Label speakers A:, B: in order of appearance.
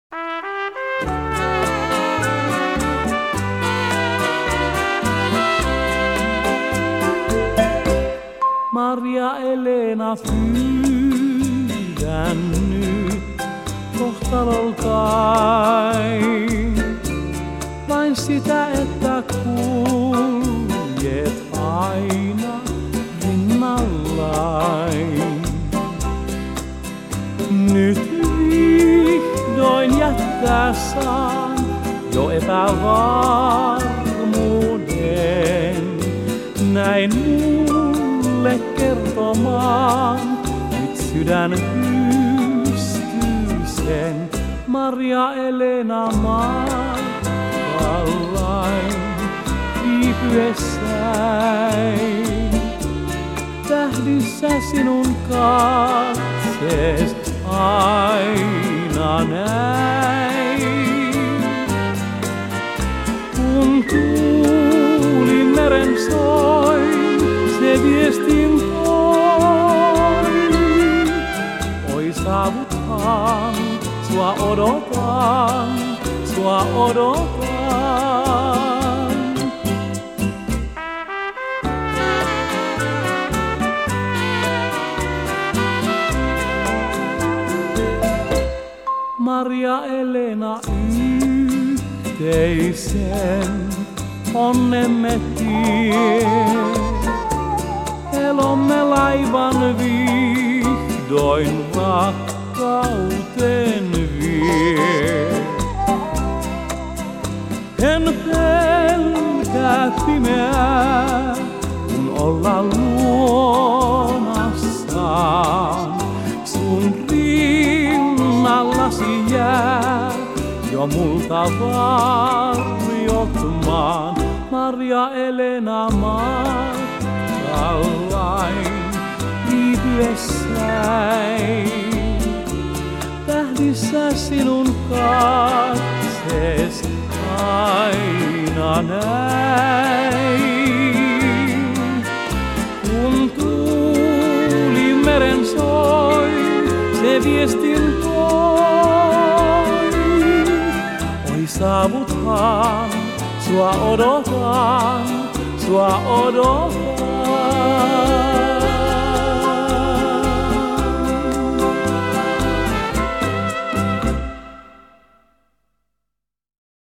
A: Maria Elena, pyydän nyt kohtaloltain vain sitä, että kuljet aina rinnallain. Nyt vihdoin jättää saan jo epävarmuuden, näin mulle kertomaan nyt sydän pystyy sen. Maria Elena matkallain viipyessäin, tähdissä sinun katsees aina näin. Kun tuuli meren soi, se viestin toi. Oi saavuthan, sua odotan, sua odotan. Maria Elena, yhteisen onnemme tie, elomme laivan vihdoin rakkauteen vie. En pelkää pimeää, kun olla luonassaan, sun rinnallasi jää jo multa varjotmaan. Maria Elena matkallain viipyessäin, tähdissä sinun katsees aina näin. Kun tuuli meren soi, se viestin toi. Oi saavuthan, sua odotan, sua odotan.